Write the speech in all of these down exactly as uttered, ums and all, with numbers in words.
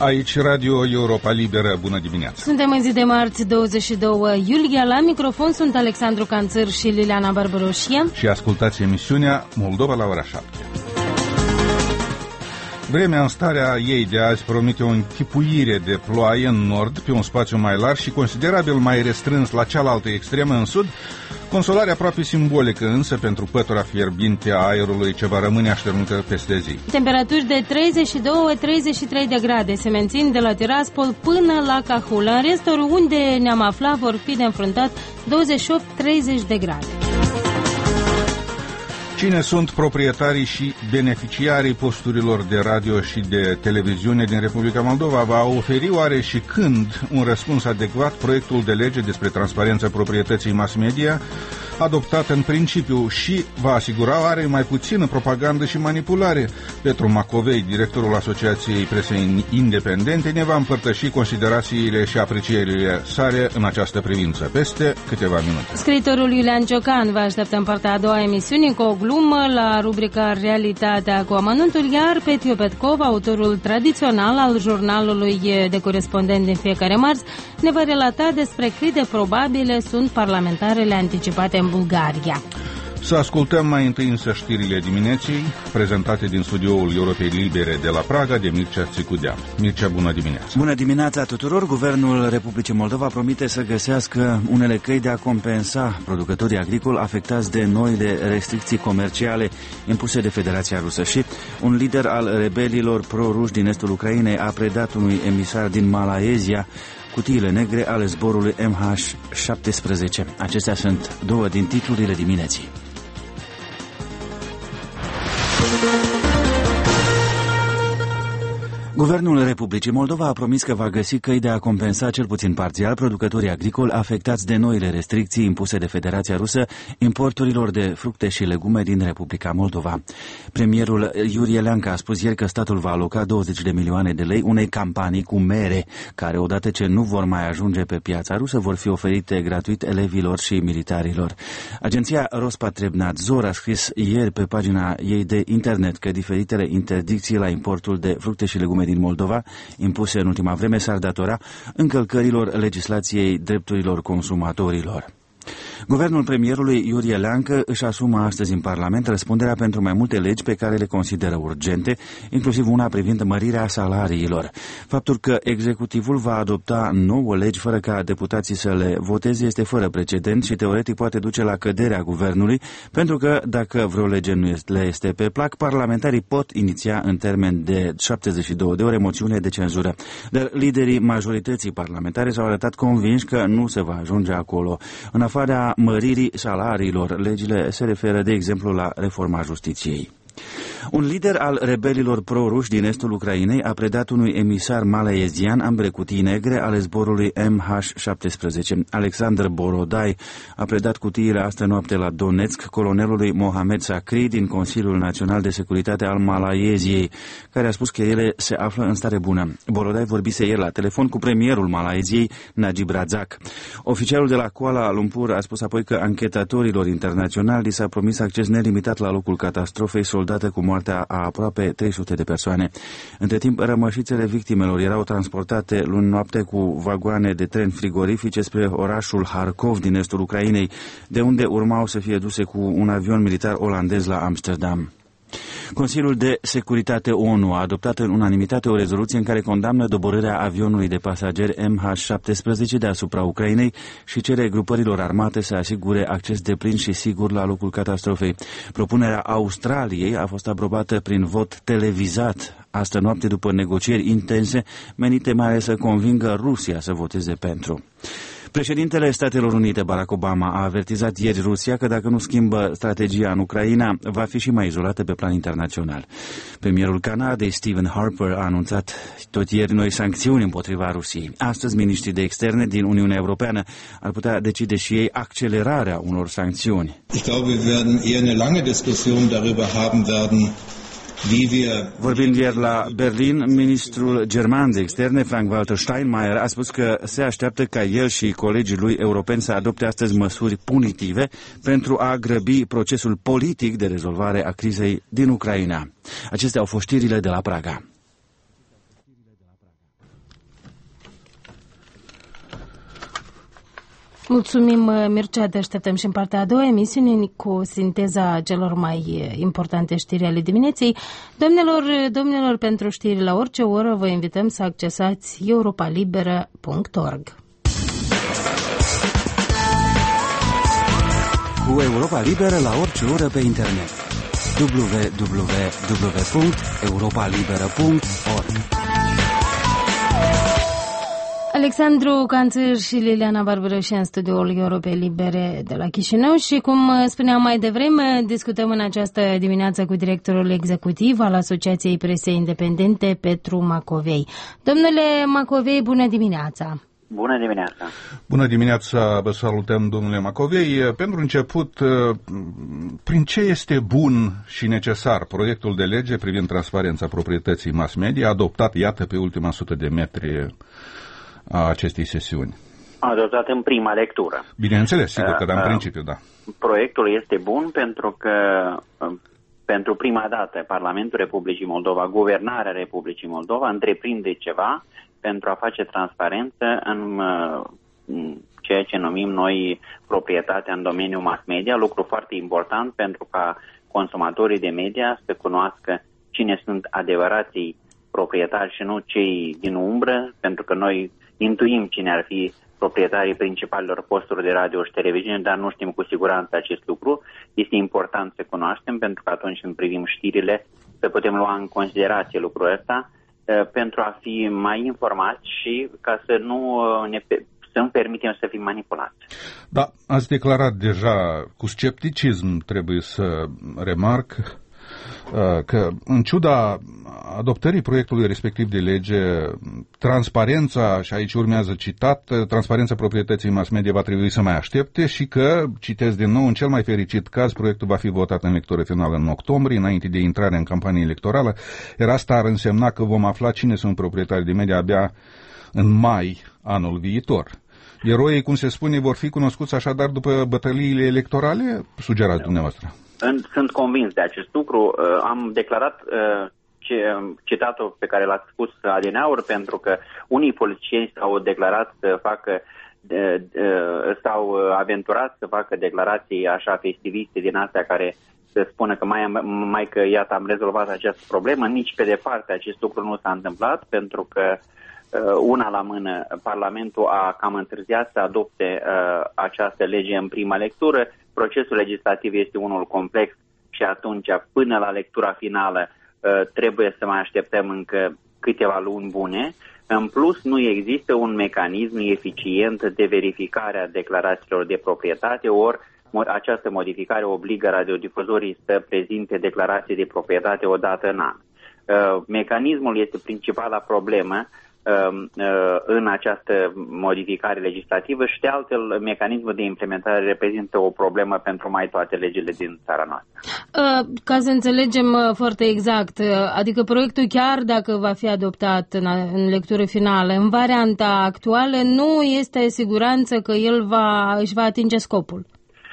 Aici Radio Europa Liberă, bună dimineața! Suntem în zi de marți, douăzeci și doi iulie, la microfon sunt Alexandru Canțăr și Liliana Barbăroșie. Și ascultați emisiunea Moldova la ora șapte. Vremea în starea ei de azi promite o închipuire de ploaie în nord, pe un spațiu mai larg și considerabil mai restrâns la cealaltă extremă în sud, consolare aproape simbolică însă pentru pătura fierbinte a aerului ce va rămâne așternută peste zi. Temperaturi de treizeci și doi treizeci și trei de grade se mențin de la Tiraspol până la Cahul. În rest, oriunde ne-am aflat vor fi de înfruntat douăzeci și opt treizeci de grade. Cine sunt proprietarii și beneficiarii posturilor de radio și de televiziune din Republica Moldova? Va oferi oare și când un răspuns adecvat proiectul de lege despre transparența proprietății mass media, adoptat în principiu, și va asigura oare mai puțină propagandă și manipulare? Petru Macovei, directorul Asociației Presei Independente, ne va împărtăși considerațiile și aprecierile sale în această privință peste câteva minute. Scriitorul Iulian Ciocan vă așteaptă în partea a doua a emisiunii cu o glumă la rubrica Realitatea cu amănuntul, iar Petio Petkov, autorul tradițional al jurnalului de corespondent din fiecare marți, ne va relata despre cât de probabile sunt parlamentarele anticipate în Bulgaria. Să ascultăm mai întâi însă știrile dimineții, prezentate din studioul Europei Libere de la Praga de Mircea Țicudea. Mircea, bună dimineața! Bună dimineața tuturor! Guvernul Republicii Moldova promite să găsească unele căi de a compensa producătorii agricoli afectați de noile restricții comerciale impuse de Federația Rusă. Și un lider al rebelilor pro-ruși din estul Ucrainei a predat unui emisar din Malaezia cutiile negre ale zborului M H șaptesprezece. Acestea sunt două din titlurile dimineții. Guvernul Republicii Moldova a promis că va găsi căi de a compensa cel puțin parțial producătorii agricoli afectați de noile restricții impuse de Federația Rusă importurilor de fructe și legume din Republica Moldova. Premierul Iurie Leancă a spus ieri că statul va aloca douăzeci de milioane de lei unei campanii cu mere, care odată ce nu vor mai ajunge pe piața rusă, vor fi oferite gratuit elevilor și militarilor. Agenția Rospotrebnadzor a scris ieri pe pagina ei de internet că diferitele interdicții la importul de fructe și legume din Moldova, impuse în ultima vreme, s-ar datora încălcărilor legislației drepturilor consumatorilor. Guvernul premierului Iurie Leancă își asumă astăzi în Parlament răspunderea pentru mai multe legi pe care le consideră urgente, inclusiv una privind mărirea salariilor. Faptul că executivul va adopta nouă legi fără ca deputații să le voteze este fără precedent și teoretic poate duce la căderea guvernului, pentru că dacă vreo lege nu le este pe plac, parlamentarii pot iniția în termen de șaptezeci și două de ore moțiune de cenzură. Dar liderii majorității parlamentare s-au arătat convinși că nu se va ajunge acolo. În afara măririi salariilor, legile se referă, de exemplu, la reforma justiției. Un lider al rebelilor pro-ruși din estul Ucrainei a predat unui emisar malaezian ambele cutii negre ale zborului M H șaptesprezece. Alexander Borodai a predat cutiile astă noapte la Donetsk colonelului Mohamed Sakri din Consiliul Național de Securitate al Malaeziei, care a spus că ele se află în stare bună. Borodai vorbise ieri la telefon cu premierul Malaeziei, Najib Razak. Oficialul de la Kuala Lumpur a spus apoi că anchetatorilor internaționali li s-a promis acces nelimitat la locul catastrofei, soldată cu moartea a aproape trei sute de persoane. Între timp, rămășițele victimelor erau transportate luni noapte cu vagoane de tren frigorifice spre orașul Harkov din estul Ucrainei, de unde urmau să fie duse cu un avion militar olandez la Amsterdam. Consiliul de Securitate O N U a adoptat în unanimitate o rezoluție în care condamnă doborârea avionului de pasageri M H șaptesprezece deasupra Ucrainei și cere grupărilor armate să asigure acces deplin și sigur la locul catastrofei. Propunerea Australiei a fost aprobată prin vot televizat astă noapte după negocieri intense menite mai ales să convingă Rusia să voteze pentru. Președintele Statelor Unite, Barack Obama, a avertizat ieri Rusia că dacă nu schimbă strategia în Ucraina, va fi și mai izolată pe plan internațional. Premierul Canadei, Stephen Harper, a anunțat tot ieri noi sancțiuni împotriva Rusiei. Astăzi, miniștrii de externe din Uniunea Europeană ar putea decide și ei accelerarea unor sancțiuni. Ich glaube, wir werden eher eine lange Diskussion darüber haben werden, Vorbind ieri la Berlin, ministrul german de externe, Frank-Walter Steinmeier, a spus că se așteaptă ca el și colegii lui europeni să adopte astăzi măsuri punitive pentru a grăbi procesul politic de rezolvare a crizei din Ucraina. Acestea au fost știrile de la Praga. Mulțumim, Mircea, te așteptăm și în partea a doua emisiune cu sinteza celor mai importante știri ale dimineții. Domnilor, domnilor, pentru știri la orice oră vă invităm să accesați europa liberă punct org. Cu Europa Liberă la orice oră pe internet. w w w punct europa liberă punct org. Alexandru Canțăr și Liliana Barbarăș în studioul Europei Libere de la Chișinău și, cum spuneam mai devreme, discutăm în această dimineață cu directorul executiv al Asociației Presei Independente, Petru Macovei. Domnule Macovei, bună dimineața! Bună dimineața! Bună dimineața, vă salutăm, domnule Macovei. Pentru început, prin ce este bun și necesar proiectul de lege privind transparența proprietății mass media, adoptat, iată, pe ultima sută de metri a acestei sesiuni? Adoptat în prima lectură. Bineînțeles, sigur că da, în principiu, da. Proiectul este bun pentru că pentru prima dată Parlamentul Republicii Moldova, Guvernarea Republicii Moldova întreprinde ceva pentru a face transparență în ceea ce numim noi proprietatea în domeniul mass media, lucru foarte important pentru ca consumatorii de media să cunoască cine sunt adevărații proprietari și nu cei din umbră, pentru că noi intuim cine ar fi proprietarii principalilor posturi de radio și televiziune, dar nu știm cu siguranță acest lucru. Este important să cunoaștem, pentru că atunci când privim știrile, să putem lua în considerație lucrul ăsta, pentru a fi mai informați și ca să nu ne să nu permitem să fim manipulați. Da, ați declarat deja cu scepticism, trebuie să remarc, că în ciuda adoptării proiectului respectiv de lege, transparența, și aici urmează citat, transparența proprietății mass media va trebui să mai aștepte și că, citesc din nou, în cel mai fericit caz, proiectul va fi votat în lectură finală în octombrie, înainte de intrarea în campanie electorală, iar asta ar însemna că vom afla cine sunt proprietarii de media abia în mai anul viitor. Eroii, cum se spune, vor fi cunoscuți așadar după bătăliile electorale? Sugerați dumneavoastră. Sunt convins de acest lucru. Am declarat citatul pe care l-ați spus adineauri, pentru că unii politicieni s-au declarat să facă, s-au aventurat să facă declarații așa festiviste din astea care să spună că mai, mai că iată am rezolvat această problemă. Nici pe departe acest lucru nu s-a întâmplat, pentru că una la mână, Parlamentul a cam întârziat să adopte uh, această lege în prima lectură. Procesul legislativ este unul complex și atunci, până la lectura finală, uh, trebuie să mai așteptăm încă câteva luni bune. În plus, nu există un mecanism eficient de verificare a declarațiilor de proprietate, ori această modificare obligă radiodifuzorii să prezinte declarații de proprietate o dată în an. Uh, mecanismul este principala problemă în această modificare legislativă și de altfel mecanismul de implementare reprezintă o problemă pentru mai toate legile din țara noastră. Ca să înțelegem foarte exact, adică proiectul chiar dacă va fi adoptat în, în lectură finală, în varianta actuală, nu este siguranță că el va, își va atinge scopul.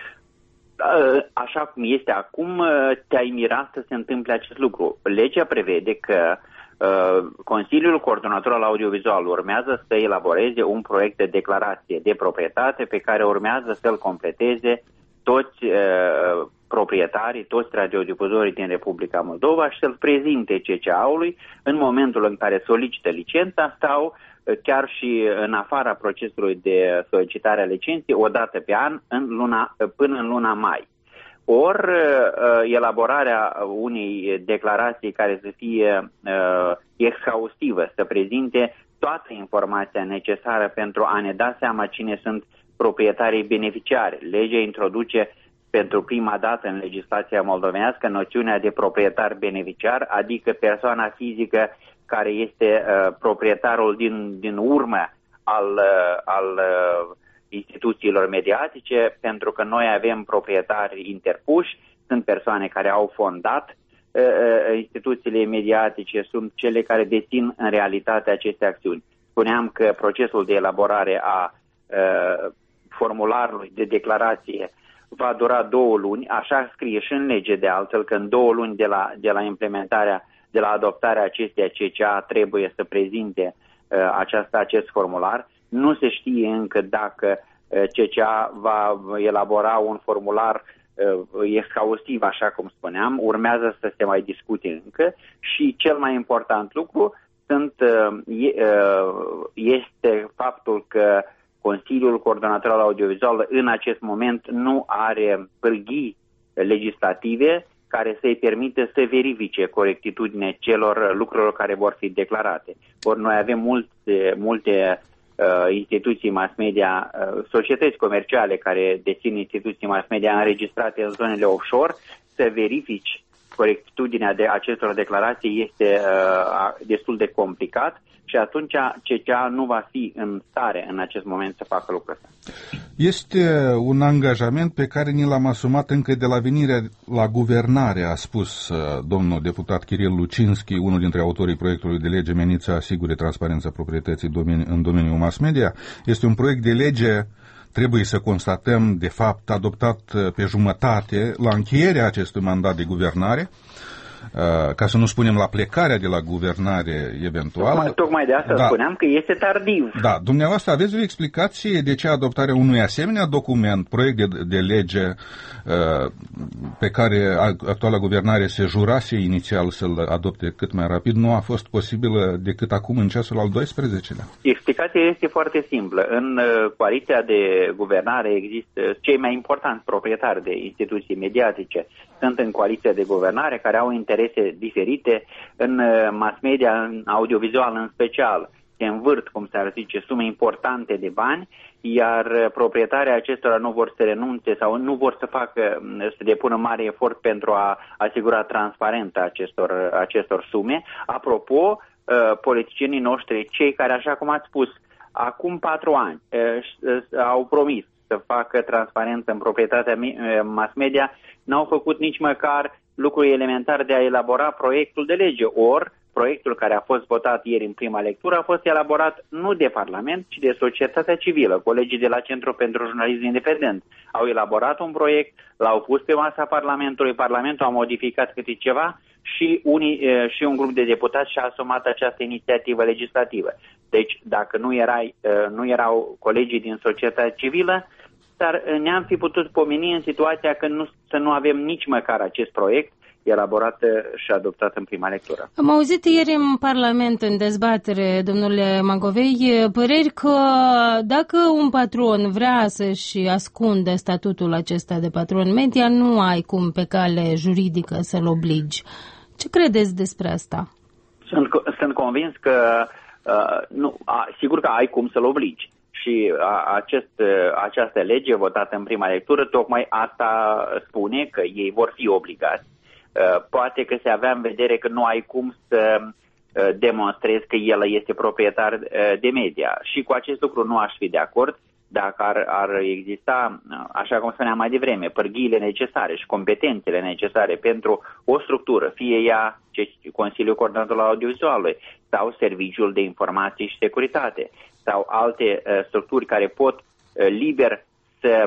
Așa cum este acum, te-ai mirat să se întâmple acest lucru. Legea prevede că Consiliul Coordonator al Audiovizual urmează să elaboreze un proiect de declarație de proprietate pe care urmează să-l completeze toți uh, proprietarii, toți radiodifuzorii din Republica Moldova și să-l prezinte C C A-ului în momentul în care solicită licența sau uh, chiar și în afara procesului de solicitare a licenței, o dată pe an în luna, până în luna mai. Ori elaborarea unei declarații care să fie uh, exhaustivă, să prezinte toată informația necesară pentru a ne da seama cine sunt proprietarii beneficiari. Legea introduce pentru prima dată în legislația moldovenească noțiunea de proprietar beneficiar, adică persoana fizică care este uh, proprietarul din, din urmă al, uh, al uh, instituțiilor mediatice, pentru că noi avem proprietari interpuși, sunt persoane care au fondat uh, instituțiile mediatice, sunt cele care dețin în realitate aceste acțiuni. Spuneam că procesul de elaborare a uh, formularului de declarație va dura două luni, așa scrie și în lege de altfel, că în două luni de la, de la implementarea, de la adoptarea acesteia C C A trebuie să prezinte uh, aceasta, acest formular. Nu se știe încă dacă C C A va elabora un formular exhaustiv, așa cum spuneam, urmează să se mai discute încă și cel mai important lucru sunt, este faptul că Consiliul Coordonator al Audiovizual în acest moment nu are pârghii legislative care să-i permită să verifice corectitudinea celor lucrurilor care vor fi declarate. Or, noi avem multe, multe uh, instituții mass media, uh, societăți comerciale care dețin instituții mass media înregistrate în zonele offshore, să verifici corectitudinea de acestor declarații este uh, destul de complicat și atunci C C A nu va fi în stare în acest moment să facă lucrul ăsta. Este un angajament pe care ni l-am asumat încă de la venirea la guvernare, a spus uh, domnul deputat Chiril Lucinski, unul dintre autorii proiectului de lege menit să asigure transparența proprietății domeni, în domeniul mass media. Este un proiect de lege, trebuie să constatăm, de fapt, adoptat pe jumătate la încheierea acestui mandat de guvernare, ca să nu spunem la plecarea de la guvernare eventual. Tocmai, tocmai de asta da. spuneam că este tardiv. Da, dumneavoastră aveți o explicație de ce adoptarea unui asemenea document, proiect de, de lege pe care actuala guvernare se jurase inițial să-l adopte cât mai rapid, nu a fost posibilă decât acum în ceasul al doisprezecelea? Explicația este foarte simplă. În coaliția de guvernare există cei mai importanți proprietari de instituții mediatice. Sunt în coaliția de guvernare care au interese diferite în mass media, în audiovizual în special. Se învârt, cum s-ar zice, sume importante de bani, iar proprietarii acestora nu vor să renunțe sau nu vor să facă, să depună mare efort pentru a asigura transparența acestor, acestor sume. Apropo, politicienii noștri, cei care, așa cum ați spus, acum patru ani au promis să facă transparență în proprietatea mass media, n-au făcut nici măcar lucrul elementar de a elabora proiectul de lege. Ori, proiectul care a fost votat ieri în prima lectură a fost elaborat nu de Parlament, ci de societatea civilă. Colegii de la Centrul pentru Jurnalism Independent au elaborat un proiect, l-au pus pe masa Parlamentului, Parlamentul a modificat câte ceva și, unii, și un grup de deputați și-a asumat această inițiativă legislativă. Deci, dacă nu, erai, nu erau colegii din societatea civilă, dar ne-am fi putut pomeni în situația că nu, să nu avem nici măcar acest proiect elaborat și adoptat în prima lectură. Am auzit ieri în Parlament, în dezbatere, domnule Macovei, păreri că dacă un patron vrea să-și ascundă statutul acesta de patron media, nu ai cum pe cale juridică să-l obligi. Ce credeți despre asta? Sunt, sunt convins că uh, nu, a, sigur că ai cum să-l obligi. Și acest, această lege votată în prima lectură, tocmai asta spune că ei vor fi obligați. Poate că se avea în vedere că nu ai cum să demonstrezi că el este proprietar de media. Și cu acest lucru nu aș fi de acord dacă ar, ar exista, așa cum spuneam mai devreme, pârghiile necesare și competențele necesare pentru o structură, fie ea Consiliul Coordonator al Audiovizualului sau Serviciul de Informații și Securitate sau alte uh, structuri care pot uh, liber să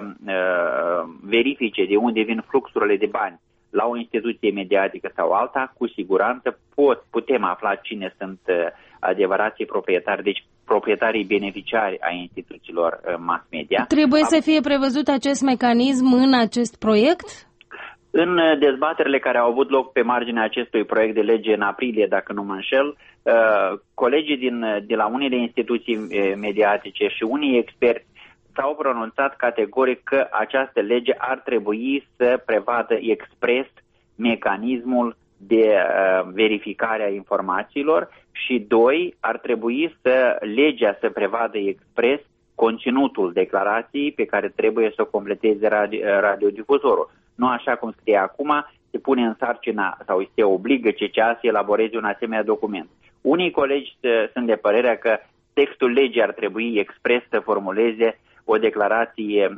uh, verifice de unde vin fluxurile de bani la o instituție mediatică sau alta, cu siguranță pot, putem afla cine sunt uh, adevărații proprietari, deci proprietarii beneficiari ai instituțiilor uh, mass media. Trebuie Am... să fie prevăzut acest mecanism în acest proiect? În dezbaterile care au avut loc pe marginea acestui proiect de lege în aprilie, dacă nu mă înșel, uh, colegii din, de la unele instituții mediatice și unii experți s-au pronunțat categoric că această lege ar trebui să prevadă expres mecanismul de uh, verificare a informațiilor și, doi, ar trebui să legea să prevadă expres conținutul declarației pe care trebuie să o completeze radio, radiodifuzorul. Nu așa cum scrie acum, se pune în sarcina sau se obligă C C A să elaboreze un asemenea document. Unii colegi sunt de părerea că textul legii ar trebui expres să formuleze o declarație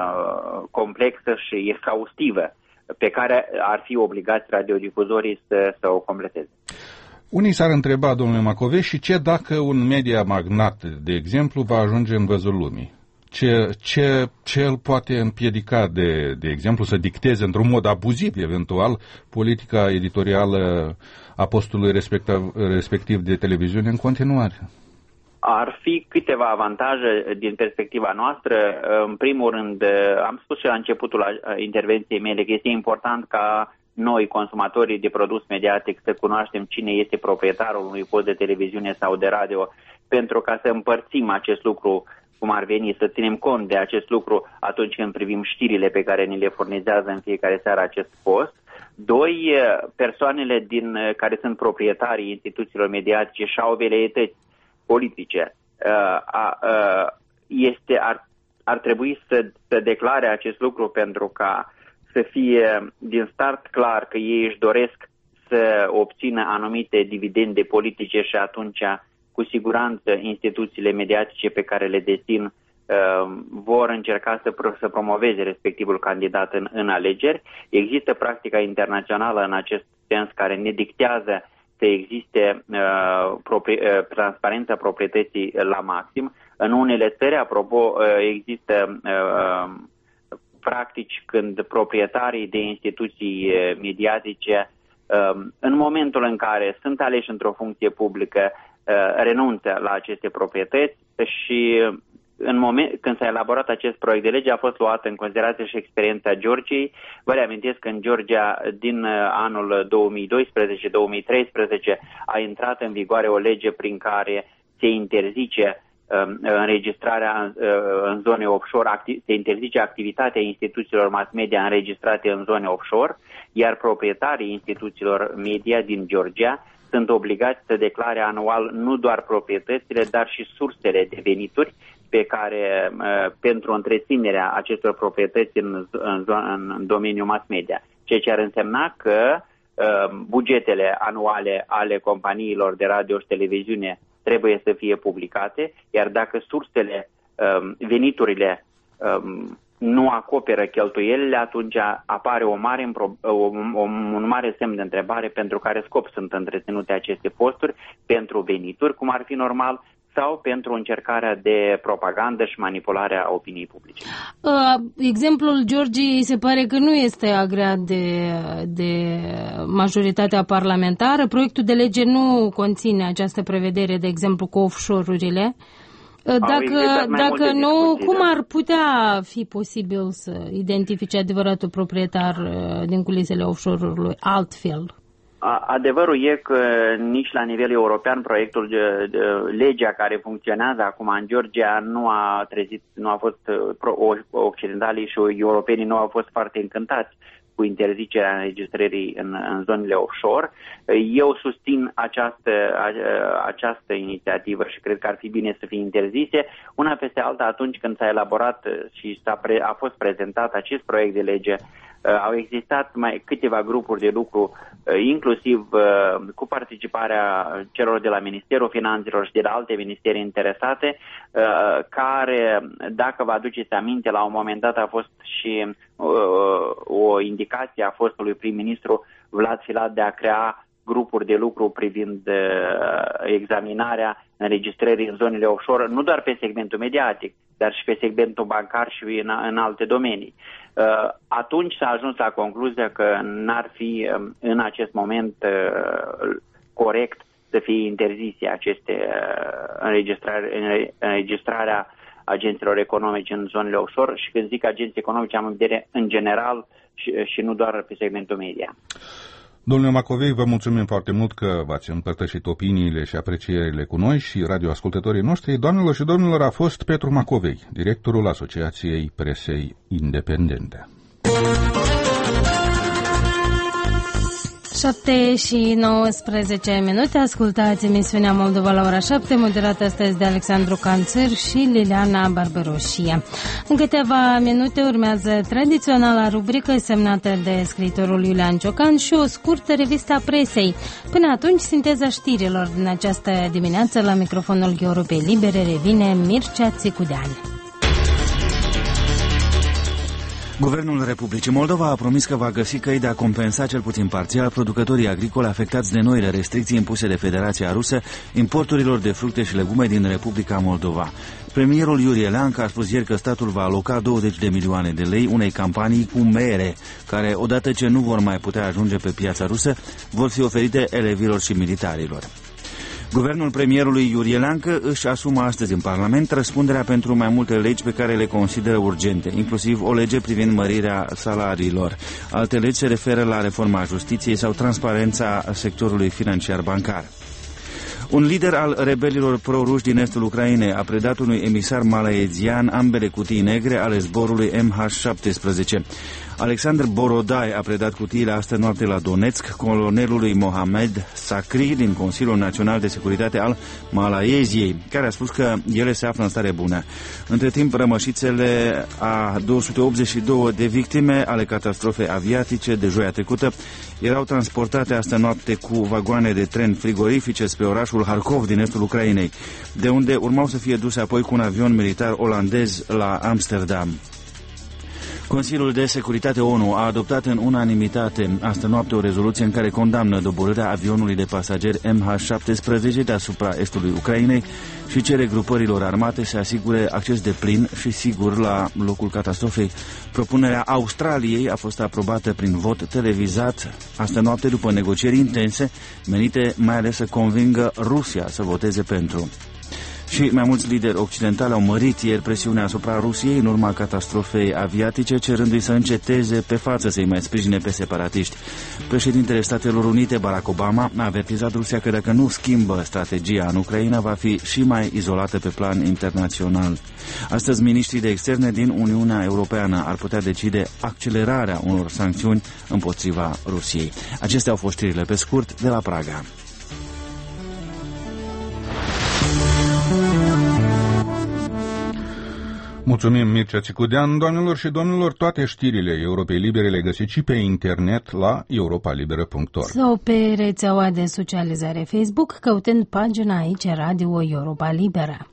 uh, complexă și exhaustivă pe care ar fi obligați radiodifuzorii să, să o completeze. Unii s-ar întreba, domnule Macovei, și ce dacă un media magnat, de exemplu, va ajunge în văzul lumii? Ce, ce, ce îl poate împiedica, de, de exemplu, să dicteze într-un mod abuziv, eventual, politica editorială a postului respectiv, respectiv de televiziune în continuare? Ar fi câteva avantaje din perspectiva noastră. În primul rând, am spus și la începutul intervenției mele că este important ca noi, consumatorii de produs mediatic, să cunoaștem cine este proprietarul unui post de televiziune sau de radio, pentru ca să împărțim acest lucru cum ar veni, să ținem cont de acest lucru atunci când privim știrile pe care ni le furnizează în fiecare seară acest post. Doi, persoanele din, care sunt proprietarii instituțiilor mediatice și au veleități politice, este, ar, ar trebui să, să declare acest lucru pentru ca să fie din start clar că ei își doresc să obțină anumite dividende politice și atunci cu siguranță instituțiile mediatice pe care le dețin uh, vor încerca să, pro- să promoveze respectivul candidat în, în alegeri. Există practica internațională în acest sens care ne dictează să existe uh, propri- uh, transparența proprietății la maxim. În unele țări, apropo, uh, există uh, practici când proprietarii de instituții uh, mediatice, uh, în momentul în care sunt aleși într-o funcție publică, renunță la aceste proprietăți și în moment când s-a elaborat acest proiect de lege a fost luată în considerație și experiența Georgiei. Vă reamintesc că în Georgia din anul două mii doisprezece două mii treisprezece a intrat în vigoare o lege prin care se interzice uh, înregistrarea uh, în zone offshore, acti- se interzice activitatea instituțiilor mass media înregistrate în zone offshore, iar proprietarii instituțiilor media din Georgia sunt obligați să declare anual nu doar proprietățile, dar și sursele de venituri pe care, pentru întreținerea acestor proprietăți în, în, în domeniul mass media. Ceea ce ar însemna că bugetele anuale ale companiilor de radio și televiziune trebuie să fie publicate, iar dacă sursele, veniturile nu acoperă cheltuielile, atunci apare o mare, un mare semn de întrebare pentru care scop sunt întreținute aceste posturi, pentru venituri, cum ar fi normal, sau pentru încercarea de propagandă și manipularea opiniei publice. Uh, exemplul Georgiei se pare că nu este agreat de, de majoritatea parlamentară. Proiectul de lege nu conține această prevedere, de exemplu, cu offshore-urile. Dacă, dacă nu, cum ar putea fi posibil să identifice adevăratul proprietar din culisele offshore-ului altfel? Adevărul e că nici la nivel european proiectul de, de legea care funcționează acum în Georgia nu a trezit, nu a fost, occidentalii și europenii nu au fost foarte încântați cu interzicerea înregistrării în, în zonele offshore. Eu susțin această, această inițiativă și cred că ar fi bine să fie interzise. Una peste alta, atunci când s-a elaborat și s-a pre, a fost prezentat acest proiect de lege, au existat mai câteva grupuri de lucru, inclusiv cu participarea celor de la Ministerul Finanțelor și de la alte ministeri interesate, care, dacă vă aduceți aminte, la un moment dat a fost și o indicație a fostului prim-ministru Vlad Filat de a crea grupuri de lucru privind examinarea înregistrării în zonele offshore, nu doar pe segmentul mediatic, dar și pe segmentul bancar și în, în alte domenii. Atunci s-a ajuns la concluzia că n-ar fi în acest moment corect să fie interzise aceste înregistrare, înregistrarea agenților economice în zonele offshore și când zic agenții economice am în vedere în general și, și nu doar pe segmentul media. Domnule Macovei, vă mulțumim foarte mult că v-ați împărtășit opiniile și aprecierile cu noi și radioascultătorii noștri. Doamnelor și domnilor, a fost Petru Macovei, directorul Asociației Presei Independente. șapte și nouăsprezece minute, ascultați emisiunea Moldova la ora șapte, moderată astăzi de Alexandru Canțăr și Liliana Barbaroșia. În câteva minute urmează tradiționala rubrică semnată de scriitorul Iulian Ciocan și o scurtă revistă a presei. Până atunci, sinteza știrilor din această dimineață la microfonul Europei Libere revine Mircea Țicudean. Guvernul Republicii Moldova a promis că va găsi căi de a compensa cel puțin parțial producătorii agricoli afectați de noile restricții impuse de Federația Rusă importurilor de fructe și legume din Republica Moldova. Premierul Iurie Leancă a spus ieri că statul va aloca douăzeci de milioane de lei unei campanii cu mere, care, odată ce nu vor mai putea ajunge pe piața rusă, vor fi oferite elevilor și militarilor. Guvernul premierului Iurie Leancă își asumă astăzi în Parlament răspunderea pentru mai multe legi pe care le consideră urgente, inclusiv o lege privind mărirea salariilor. Alte legi se referă la reforma justiției sau transparența sectorului financiar bancar. Un lider al rebelilor pro-ruși din estul Ucrainei a predat unui emisar malaezian ambele cutii negre ale zborului M H șaptesprezece. Alexandru Borodai a predat cutiile astă noapte la Donetsk colonelului Mohamed Sakri din Consiliul Național de Securitate al Malaeziei, care a spus că ele se află în stare bună. Între timp, rămășițele a două sute optzeci și două de victime ale catastrofei aviatice de joia trecută erau transportate astă noapte cu vagoane de tren frigorifice spre orașul Harkov din estul Ucrainei, de unde urmau să fie duse apoi cu un avion militar olandez la Amsterdam. Consiliul de Securitate ONU a adoptat în unanimitate astă noapte o rezoluție în care condamnă doborârea avionului de pasageri M H șaptesprezece deasupra estului Ucrainei și cere grupărilor armate să asigure acces deplin și sigur la locul catastrofei. Propunerea Australiei a fost aprobată prin vot televizat astă noapte după negocieri intense, menite mai ales să convingă Rusia să voteze pentru. Și mai mulți lideri occidentali au mărit ieri presiunea asupra Rusiei în urma catastrofei aviatice, cerându-i să înceteze pe față să-i mai sprijine pe separatiști. Președintele Statelor Unite, Barack Obama, a avertizat Rusia că dacă nu schimbă strategia în Ucraina, va fi și mai izolată pe plan internațional. Astăzi, miniștrii de externe din Uniunea Europeană ar putea decide accelerarea unor sancțiuni împotriva Rusiei. Acestea au fost știrile pe scurt de la Praga. Mulțumim, Mircea Țicudean. Doamnelor și domnilor, toate știrile Europei Libere le găsiți și pe internet la europa liberă punct org. Sau pe rețeaua de socializare Facebook, căutând pagina aici Radio Europa Liberă.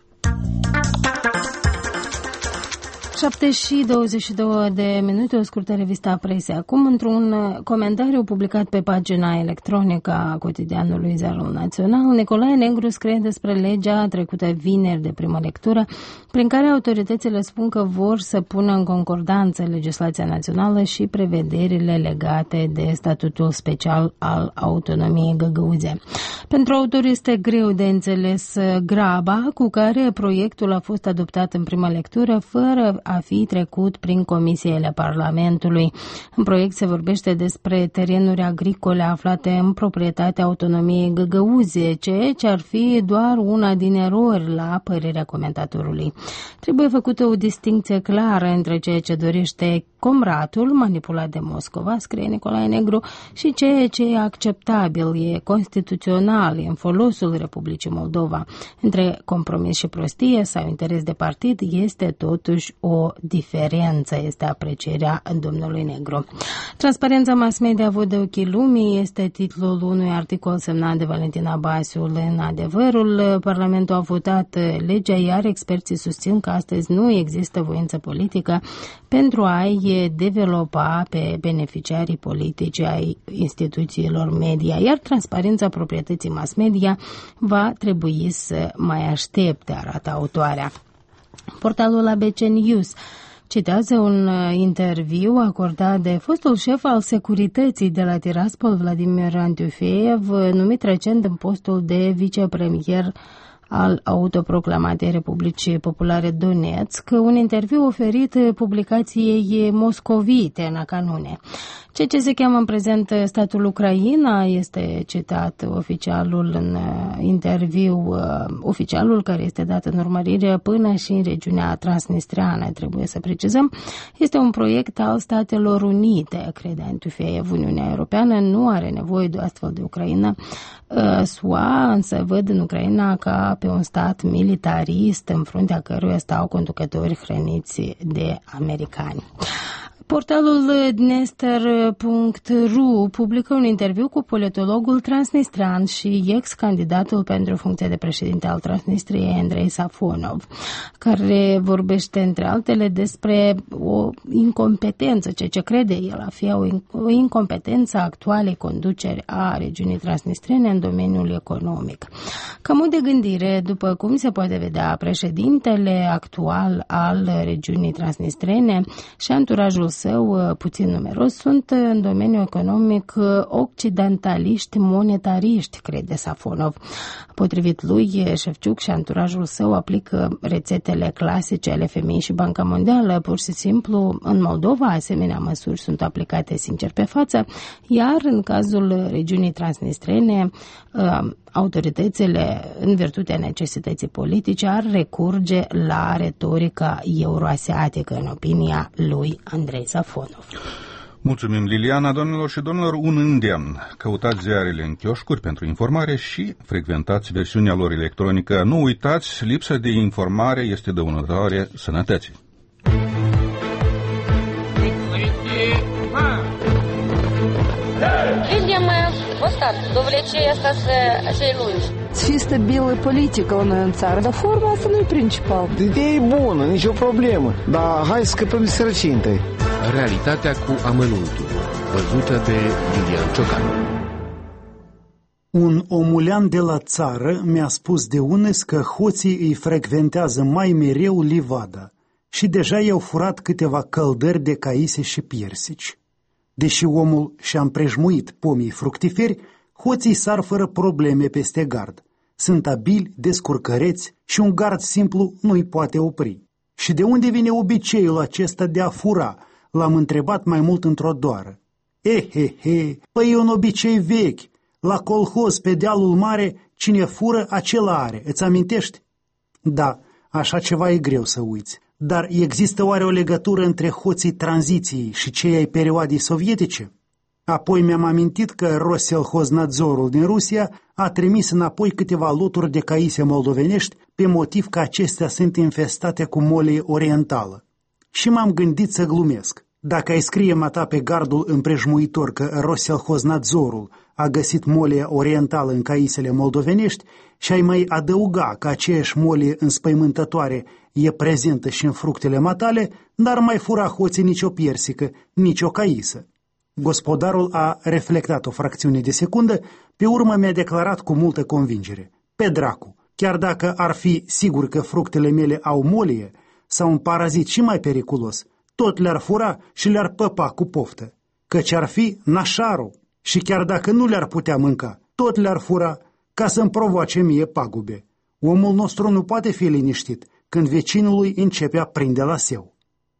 șapte și douăzeci și două de minute, o scurtă revistă a presei. Acum, într-un comentariu publicat pe pagina electronică a cotidianului Ziarul Național, Nicolae Negru scrie despre legea trecută vineri de primă lectură, prin care autoritățile spun că vor să pună în concordanță legislația națională și prevederile legate de statutul special al autonomiei găgăuze. Pentru autor este greu de înțeles graba cu care proiectul a fost adoptat în primă lectură, fără a fi trecut prin comisiile Parlamentului. În proiect se vorbește despre terenuri agricole aflate în proprietatea autonomiei găgăuze, ceea ce ar fi doar una din erori la părerea comentatorului. Trebuie făcută o distincție clară între ceea ce dorește comratul, manipulat de Moscova, scrie Nicolae Negru, și ceea ce e acceptabil, e constituțional, e în folosul Republicii Moldova. Între compromis și prostie sau interes de partid este totuși o diferență, este aprecierea domnului Negru. Transparența mass media văd de ochii lumii este titlul unui articol semnat de Valentina Basiul în Adevărul. Parlamentul a votat legea, iar experții susțin că astăzi nu există voință politică pentru a-i developa pe beneficiarii politici ai instituțiilor media, iar transparența proprietății mass media va trebui să mai aștepte, arată autoarea. Portalul A B C News citează un interviu acordat de fostul șef al securității de la Tiraspol, Vladimir Antiufeev, numit recent în postul de vicepremier al autoproclamatei Republicii Populare Donetsk, un interviu oferit publicației moscovite în Canune. Ceea ce se cheamă în prezent statul Ucraina este citat oficialul în interviu, oficialul care este dat în urmărire până și în regiunea transnistreană, trebuie să precizăm, este un proiect al Statelor Unite, crede Antiufeev. Uniunea Europeană nu are nevoie de o astfel de Ucraina. S U A însă văd în Ucraina ca pe un stat militarist în fruntea căruia stau conducători hrăniți de americani. Portalul Dnester punct r u publică un interviu cu politologul transnistrean și ex-candidatul pentru funcția de președinte al Transnistriei, Andrei Safonov, care vorbește între altele despre o incompetență, ceea ce crede el a fi o incompetență actualei conduceri a regiunii transnistrene în domeniul economic. Ca mod de gândire, după cum se poate vedea, președintele actual al regiunii transnistrene și anturajul său puțin numeros sunt în domeniul economic occidentaliști monetariști, crede Safonov. Potrivit lui, Șefciuc și anturajul său aplică rețetele clasice ale F M I și Banca Mondială. Pur și simplu, în Moldova, asemenea măsuri sunt aplicate sincer pe față, iar în cazul regiunii transnistrene, autoritățile, în virtutea necesității politice, ar recurge la retorica euroasiatică, în opinia lui Andrei Safonov. Mulțumim, Liliana. Doamnelor și domnilor, un îndemn. Căutați ziarele în chioșcuri pentru informare și frecventați versiunea lor electronică. Nu uitați, lipsa de informare este dăunătoare sănătății. Видим вот так, до влечения остаться celui. Чисто белая политика у нас în țară, dar forma asta nu e principal. Ideea e bună, nicio problemă, dar hai să scăpăm de sărăcie întâi. Realitatea cu amănuntul, văzută de Iulian Ciocan. Un omulean de la țară mi-a spus de unes că hoții îi frecventează mai mereu livada și deja i-au furat câteva căldări de caise și piersici. Deși omul și-a împrejmuit pomii fructiferi, hoții sar fără probleme peste gard. Sunt abili, descurcăreți și un gard simplu nu-i poate opri. Și de unde vine obiceiul acesta de a fura? L-am întrebat mai mult într-o doară. Ehehe, păi e un obicei vechi. La colhoz, pe dealul mare, cine fură, acela are. Îți amintești? Da, așa ceva e greu să uiți. Dar există oare o legătură între hoții tranziției și cei ai perioadei sovietice? Apoi mi-am amintit că Roselhoznadzorul din Rusia a trimis înapoi câteva loturi de caise moldovenești pe motiv că acestea sunt infestate cu molie orientală. Și m-am gândit să glumesc. Dacă ai scrie mata pe gardul împrejmuitor că Roselhoznadzorul a găsit molie orientală în caisele moldovenești și ai mai adăuga că aceeași molie înspăimântătoare e prezentă și în fructele matale, n-ar mai fura hoții nicio piersică, nicio caisă. Gospodarul a reflectat o fracțiune de secundă, pe urmă mi-a declarat cu multă convingere. Pe dracu, chiar dacă ar fi sigur că fructele mele au molie sau un parazit și mai periculos, tot le-ar fura și le-ar păpa cu poftă, căci ar fi nașarul și chiar dacă nu le-ar putea mânca, tot le-ar fura ca să-mi provoace mie pagube. Omul nostru nu poate fi liniștit când vecinului începe a prinde la seu.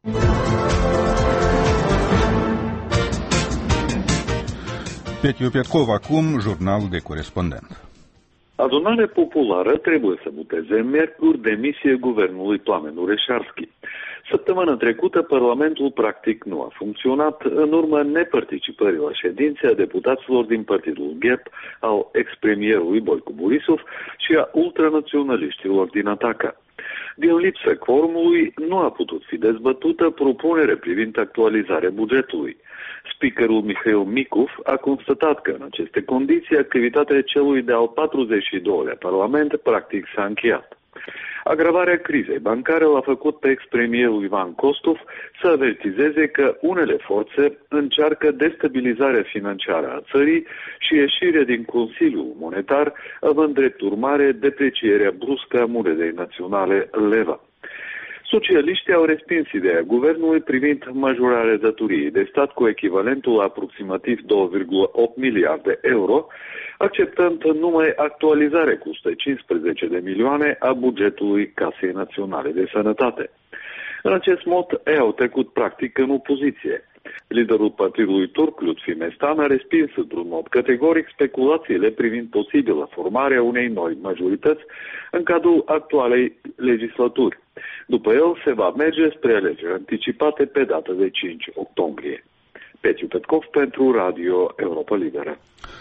Petiu Petkov, acum, jurnal de corespondent. Adunarea populară trebuie să voteze miercuri demisie guvernului Plamen Ureșarski. Săptămâna trecută, Parlamentul practic nu a funcționat în urma neparticipării la ședințe a deputaților din partidul G E P, al ex-premierului Boicu Borisov și a ultranaționaliștilor din Ataca. Din lipsa quorumului, nu a putut fi dezbătută propunere privind actualizarea bugetului. Speakerul Mihail Micov a constatat că în aceste condiții activitatea celui de-al patruzeci și doilea Parlament practic s-a încheiat. Agravarea crizei bancare l-a făcut pe ex-premierul Ivan Kostov să avertizeze că unele forțe încearcă destabilizarea financiară a țării și ieșirea din Consiliul Monetar, având drept urmare deprecierea bruscă a monedei naționale leva. Socialiștii au respins ideea guvernului privind majorarea datoriei de stat cu echivalentul la aproximativ doi virgulă opt miliarde euro, acceptând numai actualizarea cu o sută cincisprezece de milioane a bugetului Casei Naționale de Sănătate. În acest mod, ei au trecut practic în opoziție. Liderul partidului turc, Lutfi Mestan, a respins într-un mod categoric speculațiile privind posibilă formarea unei noi majorități în cadrul actualei legislaturi. După el, se va merge spre alegeri anticipate pe data de cinci octombrie. Petiu Petkov pentru Radio Europa Liberă.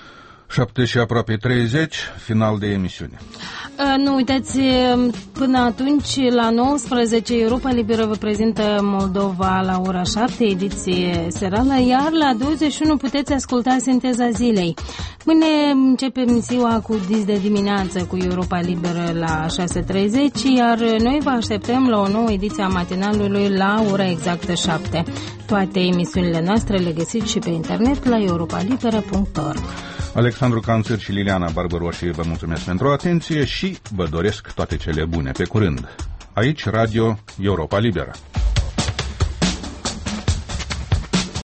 șapte și aproape treizeci, final de emisiune. Nu uitați, până atunci, la nouăsprezece, Europa Liberă vă prezintă Moldova la ora șapte, ediție serală, iar la douăzeci și unu puteți asculta Sinteza Zilei. Mâine începem ziua cu dis de dimineață cu Europa Liberă la șase treizeci, iar noi vă așteptăm la o nouă ediție a matinalului la ora exactă șapte. Toate emisiunile noastre le găsiți și pe internet la europalibera punct org. Alexandru Canțăr și Liliana Barbăroși vă mulțumesc pentru atenție și vă doresc toate cele bune. Pe curând! Aici Radio Europa Liberă.